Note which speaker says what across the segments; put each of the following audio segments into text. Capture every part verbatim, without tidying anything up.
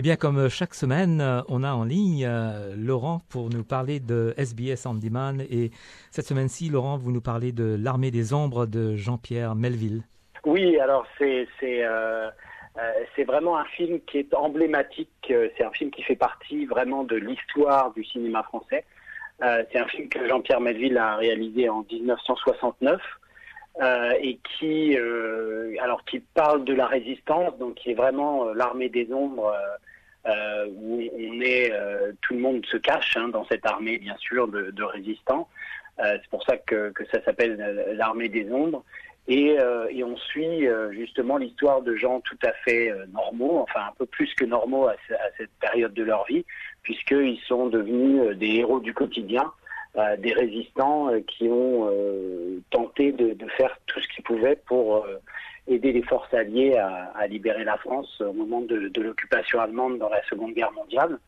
Speaker 1: bien, comme chaque semaine, on a en ligne euh, Laurent pour nous parler de S B S On Demand. Et cette semaine-ci, Laurent, vous nous parlez de L'Armée des Ombres de Jean-Pierre Melville.
Speaker 2: Oui, alors c'est c'est euh, euh, c'est vraiment un film qui est emblématique. C'est un film qui fait partie vraiment de l'histoire du cinéma français. Euh, c'est un film que Jean-Pierre Melville a réalisé en dix-neuf cent soixante-neuf. Euh, et qui, euh, alors qui parle de la résistance, donc qui est vraiment euh, l'armée des ombres, euh, euh, où on est, euh, tout le monde se cache hein, dans cette armée, bien sûr, de, de résistants. Euh, c'est pour ça que, que ça s'appelle euh, l'armée des ombres. Et, euh, et on suit euh, justement l'histoire de gens tout à fait euh, normaux, enfin un peu plus que normaux à, à cette période de leur vie, puisqu'ils sont devenus euh, des héros du quotidien. Euh, des résistants euh, qui ont euh, tenté de, de faire tout ce qu'ils pouvaient pour euh, aider les forces alliées à, à libérer la France au moment de, de l'occupation allemande dans la Seconde Guerre mondiale.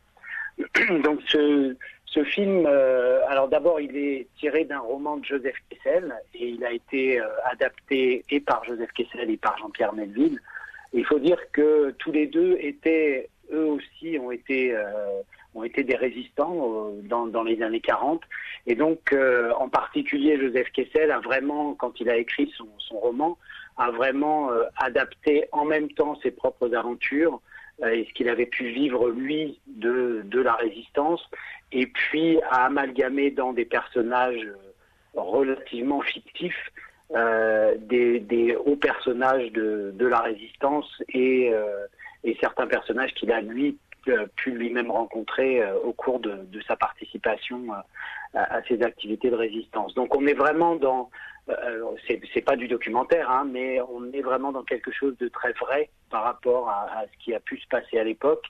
Speaker 2: Donc ce, ce film, euh, alors d'abord il est tiré d'un roman de Joseph Kessel et il a été euh, adapté et par Joseph Kessel et par Jean-Pierre Melville. Et il faut dire que tous les deux étaient, eux aussi ont été... Euh, ont été des résistants euh, dans, dans les années quarante. Et donc, euh, en particulier, Joseph Kessel a vraiment, quand il a écrit son, son roman, a vraiment euh, adapté en même temps ses propres aventures euh, et ce qu'il avait pu vivre, lui, de, de la résistance, et puis a amalgamé dans des personnages relativement fictifs euh, des, des hauts personnages de, de la résistance et, euh, et certains personnages qu'il a, lui, pu lui-même rencontrer euh, au cours de, de sa participation euh, à, à ces activités de résistance. Donc on est vraiment dans, euh, c'est, c'est pas du documentaire, hein, mais on est vraiment dans quelque chose de très vrai par rapport à, à ce qui a pu se passer à l'époque.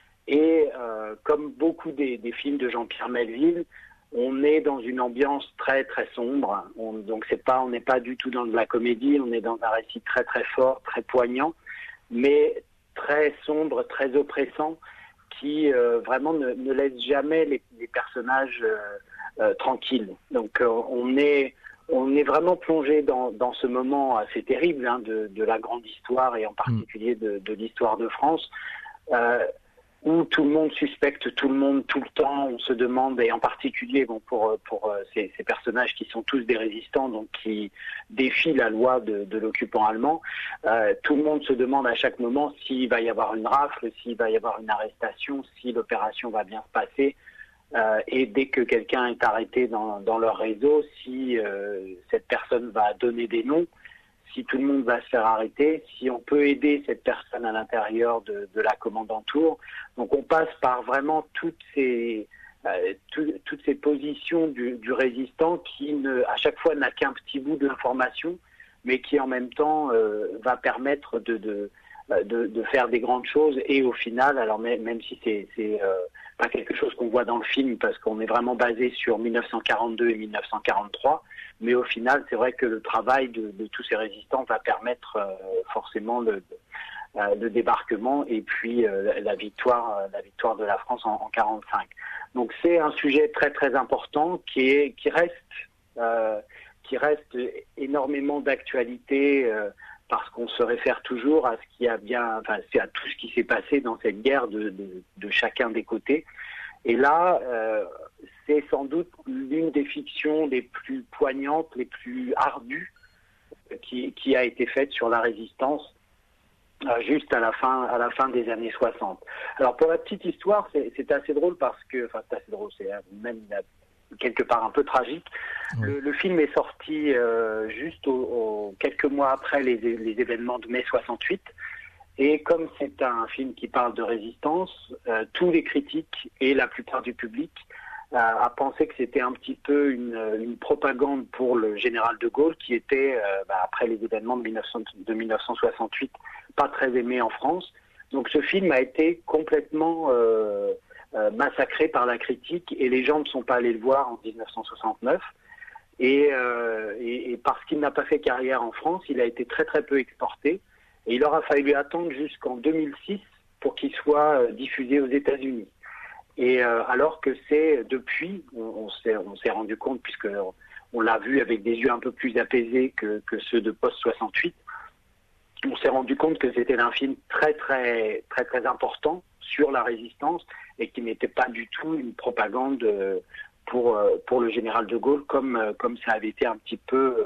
Speaker 2: Et euh, comme beaucoup des, des films de Jean-Pierre Melville, on est dans une ambiance très très sombre. On, donc c'est pas, on n'est pas du tout dans de la comédie, on est dans un récit très très fort, très poignant, mais très sombre, très oppressant, qui euh, vraiment ne, ne laisse jamais les, les personnages euh, euh, tranquilles. Donc euh, on est on est vraiment plongé dans, dans ce moment assez terrible hein, de, de la grande histoire et en particulier de, de l'histoire de France, euh, où tout le monde suspecte tout le monde tout le temps. On se demande, et en particulier bon pour pour euh, ces, ces personnages qui sont tous des résistants, donc qui défient la loi de, de l'occupant allemand, euh, tout le monde se demande à chaque moment s'il va y avoir une rafle, s'il va y avoir une arrestation, si l'opération va bien se passer. Euh, et dès que quelqu'un est arrêté dans, dans leur réseau, si euh, cette personne va donner des noms, si tout le monde va se faire arrêter, si on peut aider cette personne à l'intérieur de, de la commandanture. Donc on passe par vraiment toutes ces, euh, tout, toutes ces positions du, du résistant qui, ne, à chaque fois, n'a qu'un petit bout de l'information, mais qui en même temps euh, va permettre de, de, de, de faire des grandes choses. Et au final, alors même, même si c'est, c'est euh, pas quelque chose qu'on voit dans le film, parce qu'on est vraiment basé sur mille neuf cent quarante-deux et mille neuf cent quarante-trois, mais au final, c'est vrai que le travail de, de tous ces résistants va permettre euh, forcément le, euh, le débarquement et puis euh, la victoire, euh, la victoire de la France en, en quarante-cinq. Donc c'est un sujet très très important qui est qui reste euh, qui reste énormément d'actualité euh, parce qu'on se réfère toujours à ce qui a bien, enfin c'est à tout ce qui s'est passé dans cette guerre de, de, de chacun des côtés. Et là, euh, c'est sans doute l'une des fictions les plus poignantes, les plus ardues qui, qui a été faite sur la résistance euh, juste à la fin, à la fin des années soixante. Alors pour la petite histoire, c'est, c'est assez drôle parce que, enfin c'est assez drôle, c'est même quelque part un peu tragique. Oui. Le, le film est sorti euh, juste au, au, quelques mois après les, les événements de mai soixante-huit. Et comme c'est un film qui parle de résistance, euh, tous les critiques et la plupart du public euh, a pensé que c'était un petit peu une, une propagande pour le général de Gaulle qui était, euh, bah, après les événements de, mille neuf cents, de mille neuf cent soixante-huit, pas très aimé en France. Donc ce film a été complètement euh, euh, massacré par la critique et les gens ne sont pas allés le voir en dix-neuf cent soixante-neuf. Et, euh, et, et parce qu'il n'a pas fait carrière en France, il a été très très peu exporté. Et il aura fallu attendre jusqu'en deux mille six pour qu'il soit euh, diffusé aux États-Unis. Et euh, alors que c'est depuis, on, on, s'est, on s'est rendu compte, puisque on l'a vu avec des yeux un peu plus apaisés que, que ceux de post soixante-huit, on s'est rendu compte que c'était un film très très très très important sur la résistance et qui n'était pas du tout une propagande euh, pour euh, pour le général de Gaulle, comme euh, comme ça avait été un petit peu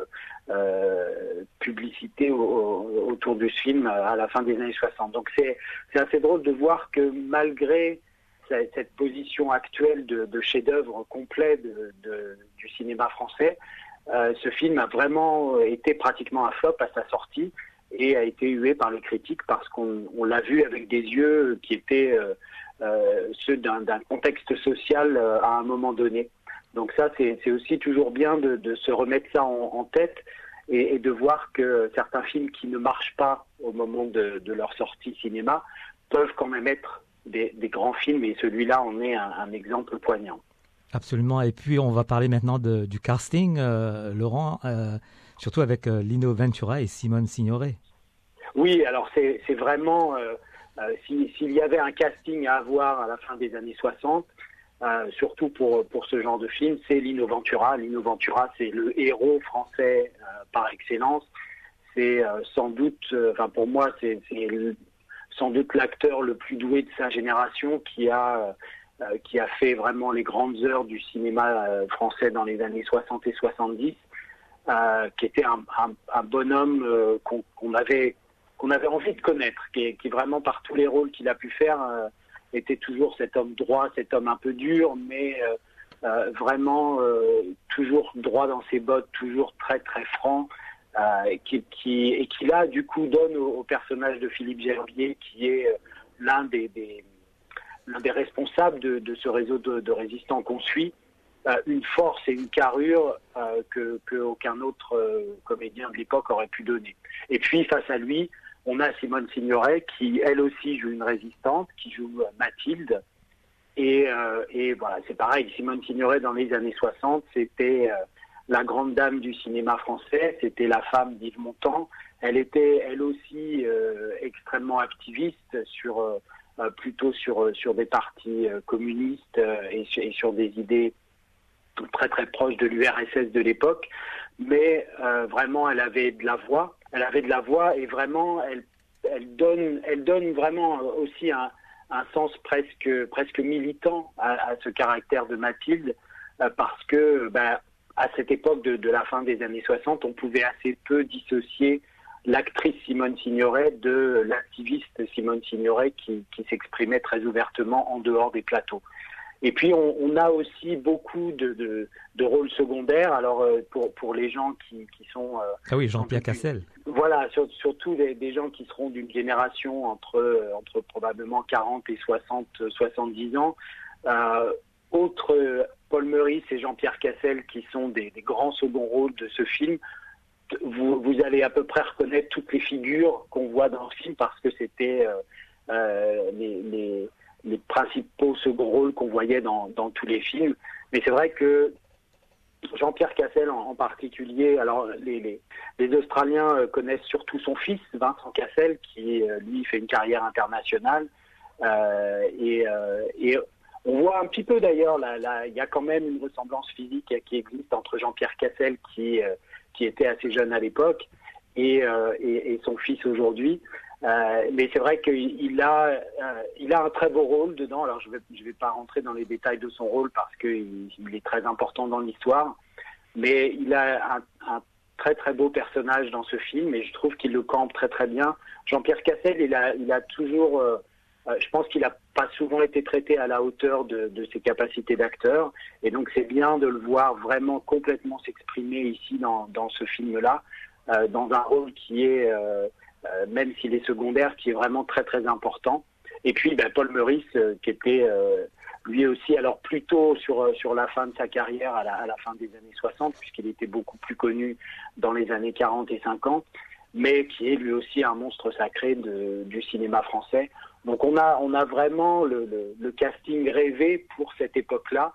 Speaker 2: euh, publicité au, au, autour du film à la fin des années soixante. Donc c'est c'est assez drôle de voir que malgré cette position actuelle de, de chef-d'œuvre complet de, de, du cinéma français, euh, ce film a vraiment été pratiquement un flop à sa sortie et a été hué par les critiques parce qu'on on l'a vu avec des yeux qui étaient euh, euh, ceux d'un, d'un contexte social euh, à un moment donné. Donc ça, c'est, c'est aussi toujours bien de, de se remettre ça en, en tête et, et de voir que certains films qui ne marchent pas au moment de, de leur sortie cinéma peuvent quand même être Des, des grands films, et celui-là en est un, un exemple poignant.
Speaker 1: Absolument. Et puis, on va parler maintenant de, du casting, euh, Laurent, euh, surtout avec euh, Lino Ventura et Simone Signoret.
Speaker 2: Oui, alors c'est, c'est vraiment... Euh, euh, si, s'il y avait un casting à avoir à la fin des années soixante, euh, surtout pour, pour ce genre de film, c'est Lino Ventura. Lino Ventura, c'est le héros français euh, par excellence. C'est euh, sans doute... Enfin, euh, pour moi, c'est... c'est le, sans doute l'acteur le plus doué de sa génération qui a, euh, qui a fait vraiment les grandes heures du cinéma euh, français dans les années soixante et soixante-dix, euh, qui était un, un, un bonhomme euh, qu'on, qu'on, avait, qu'on avait envie de connaître, qui, qui vraiment par tous les rôles qu'il a pu faire euh, était toujours cet homme droit, cet homme un peu dur, mais euh, euh, vraiment euh, toujours droit dans ses bottes, toujours très très franc. Euh, qui, qui, et qui là, du coup, donne au, au personnage de Philippe Gerbier, qui est euh, l'un des, des, l'un des responsables de, de ce réseau de, de résistants qu'on suit, euh, une force et une carrure euh, que, que aucun autre euh, comédien de l'époque aurait pu donner. Et puis, face à lui, on a Simone Signoret, qui, elle aussi, joue une résistante, qui joue euh, Mathilde. Et, euh, et voilà, c'est pareil, Simone Signoret, dans les années soixante, c'était... Euh, la grande dame du cinéma français, c'était la femme d'Yves Montand. Elle était, elle aussi, euh, extrêmement activiste sur, euh, plutôt sur sur des partis euh, communistes euh, et, sur, et sur des idées très très proches de l'U R S S de l'époque. Mais euh, vraiment, elle avait de la voix. Elle avait de la voix et vraiment, elle elle donne, elle donne vraiment aussi un un sens presque presque militant à, à ce caractère de Mathilde, euh, parce que ben à cette époque de, de la fin des années soixante, on pouvait assez peu dissocier l'actrice Simone Signoret de l'activiste Simone Signoret qui, qui s'exprimait très ouvertement en dehors des plateaux. Et puis on, on a aussi beaucoup de, de, de rôles secondaires. Alors euh, pour, pour les gens qui, qui sont... Euh,
Speaker 1: ah oui, Jean-Pierre Cassel.
Speaker 2: Voilà, sur, surtout des, des gens qui seront d'une génération entre, entre probablement quarante et soixante, soixante-dix ans. Euh, autres... Paul Meurice et Jean-Pierre Cassel, qui sont des, des grands seconds rôles de ce film, vous, vous allez à peu près reconnaître toutes les figures qu'on voit dans le film parce que c'était euh, euh, les, les, les principaux seconds rôles qu'on voyait dans, dans tous les films. Mais c'est vrai que Jean-Pierre Cassel en, en particulier, alors les, les, les Australiens connaissent surtout son fils, Vincent Cassel, qui lui fait une carrière internationale. Euh, et, euh, et on voit un petit peu d'ailleurs, là, là, il y a quand même une ressemblance physique qui existe entre Jean-Pierre Cassel, qui, euh, qui était assez jeune à l'époque, et, euh, et, et son fils aujourd'hui. Euh, mais c'est vrai qu'il il a, euh, il a un très beau rôle dedans. Alors je vais, je vais pas rentrer dans les détails de son rôle parce qu'il il est très important dans l'histoire, mais il a un, un très très beau personnage dans ce film et je trouve qu'il le campe très très bien. Jean-Pierre Cassel, il a, il a toujours... Euh, Euh, je pense qu'il n'a pas souvent été traité à la hauteur de, de ses capacités d'acteur. Et donc, c'est bien de le voir vraiment complètement s'exprimer ici dans, dans ce film-là, euh, dans un rôle qui est, euh, euh, même s'il est secondaire, qui est vraiment très, très important. Et puis, ben, Paul Meurice, euh, qui était euh, lui aussi, alors plutôt sur, sur la fin de sa carrière, à la, à la fin des années soixante, puisqu'il était beaucoup plus connu dans les années quarante et cinquante, mais qui est lui aussi un monstre sacré de, du cinéma français. Donc on a, on a vraiment le, le, le casting rêvé pour cette époque-là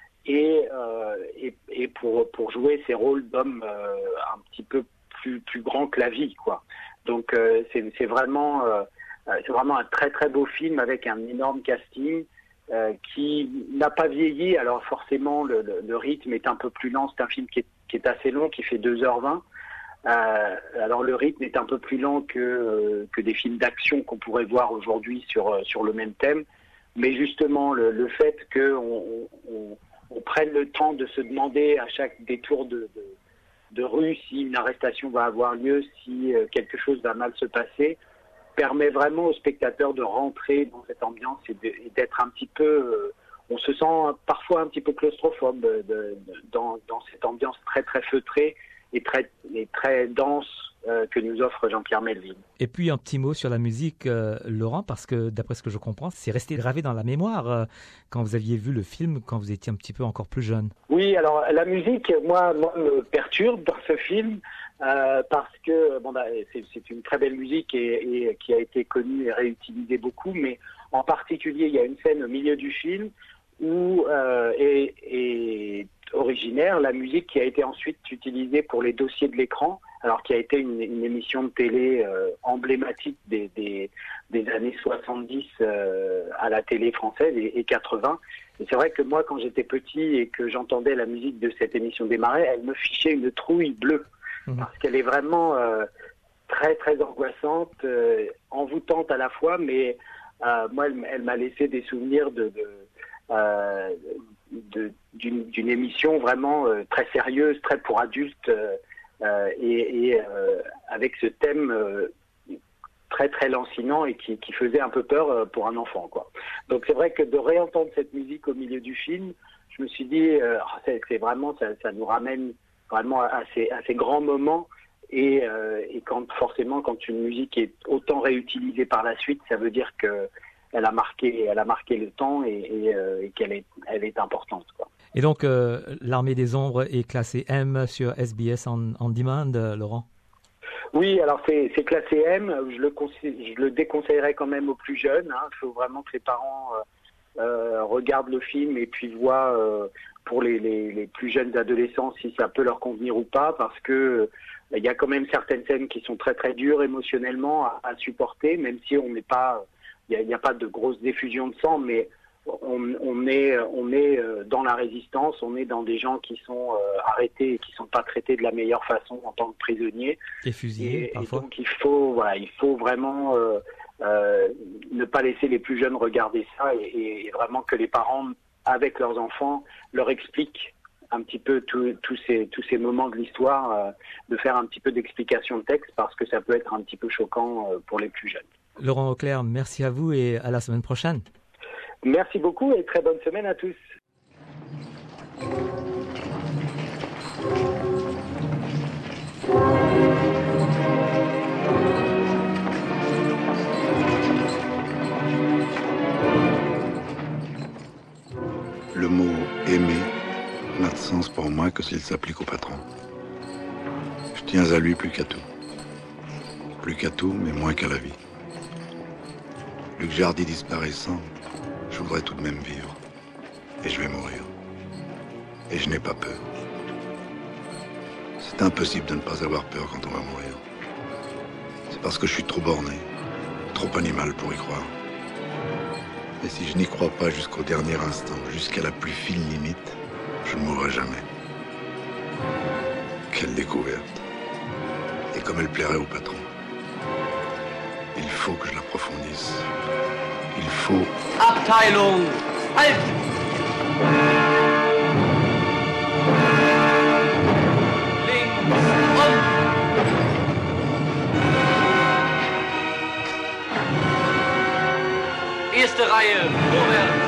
Speaker 2: et, euh, et, et pour, pour jouer ces rôles d'hommes euh, un petit peu plus, plus grands que la vie, quoi. Donc euh, c'est, c'est, vraiment, euh, c'est vraiment un très très beau film avec un énorme casting euh, qui n'a pas vieilli. Alors forcément le, le, le rythme est un peu plus lent, c'est un film qui est, qui est assez long, qui fait deux heures vingt. Euh, alors le rythme est un peu plus lent que, euh, que des films d'action qu'on pourrait voir aujourd'hui sur, sur le même thème, mais justement le, le fait qu'on on, on prenne le temps de se demander à chaque détour de, de, de rue si une arrestation va avoir lieu, si euh, quelque chose va mal se passer, permet vraiment aux spectateurs de rentrer dans cette ambiance et, de, et d'être un petit peu... Euh, on se sent parfois un petit peu claustrophobe de, de, dans, dans cette ambiance très très feutrée et très, et très dense euh, que nous offre Jean-Pierre Melville.
Speaker 1: Et puis un petit mot sur la musique, euh, Laurent, parce que d'après ce que je comprends, c'est resté gravé dans la mémoire euh, quand vous aviez vu le film, quand vous étiez un petit peu encore plus jeune.
Speaker 2: Oui, alors la musique, moi, moi me perturbe dans ce film euh, parce que bon, bah, c'est, c'est une très belle musique et, et qui a été connue et réutilisée beaucoup, mais en particulier, il y a une scène au milieu du film où euh, est, est originaire la musique qui a été ensuite utilisée pour les dossiers de l'écran, alors qui a été une, une émission de télé euh, emblématique des, des, des années soixante-dix euh, à la télé française et, et quatre-vingts. Et c'est vrai que moi, quand j'étais petit et que j'entendais la musique de cette émission démarrer, elle me fichait une trouille bleue, mmh. parce qu'elle est vraiment euh, très très angoissante, euh, envoûtante à la fois, mais euh, moi, elle, elle m'a laissé des souvenirs de... de Euh, de, d'une, d'une émission vraiment euh, très sérieuse, très pour adultes, euh, euh, et, et euh, avec ce thème euh, très très lancinant et qui, qui faisait un peu peur euh, pour un enfant, quoi. Donc c'est vrai que de réentendre cette musique au milieu du film, je me suis dit, euh, c'est, c'est vraiment, ça, ça nous ramène vraiment à ces, à ces grands moments. Et, euh, et quand forcément, quand une musique est autant réutilisée par la suite, ça veut dire que elle a marqué, elle a marqué le temps et, et, euh, et qu'elle est, elle est importante, quoi.
Speaker 1: Et donc, euh, l'Armée des Ombres est classée M sur S B S on, on Demand, euh, Laurent?
Speaker 2: Oui, alors c'est, c'est classé M. Je le, je le déconseillerais quand même aux plus jeunes. Hein. Il faut vraiment que les parents euh, euh, regardent le film et puis voient euh, pour les, les, les plus jeunes adolescents si ça peut leur convenir ou pas, parce que il euh, y a quand même certaines scènes qui sont très très dures émotionnellement à, à supporter, même si on n'est pas Il n'y a, a pas de grosse diffusion de sang, mais on, on est, on est dans la résistance, on est dans des gens qui sont euh, arrêtés et qui ne sont pas traités de la meilleure façon en tant que prisonniers.
Speaker 1: Et fusillés,
Speaker 2: et,
Speaker 1: parfois.
Speaker 2: Et donc il faut, voilà, il faut vraiment euh, euh, ne pas laisser les plus jeunes regarder ça et, et vraiment que les parents, avec leurs enfants, leur expliquent un petit peu tous ces, tous ces moments de l'histoire, euh, de faire un petit peu d'explication de texte parce que ça peut être un petit peu choquant euh, pour les plus jeunes.
Speaker 1: Laurent Auclair, merci à vous et à la semaine prochaine.
Speaker 2: Merci beaucoup et très bonne semaine à tous.
Speaker 3: Le mot aimer n'a de sens pour moi que s'il s'applique au patron. Je tiens à lui plus qu'à tout. Plus qu'à tout, mais moins qu'à la vie. Luc Jardy disparaissant, je voudrais tout de même vivre. Et je vais mourir. Et je n'ai pas peur. C'est impossible de ne pas avoir peur quand on va mourir. C'est parce que je suis trop borné, trop animal pour y croire. Et si je n'y crois pas jusqu'au dernier instant, jusqu'à la plus fine limite, je ne mourrai jamais. Quelle découverte. Et comme elle plairait au patron. Il faut que je l'approfondisse. Il faut...
Speaker 4: Abteilung, halt! Links und... Erste Reihe, vorwärts!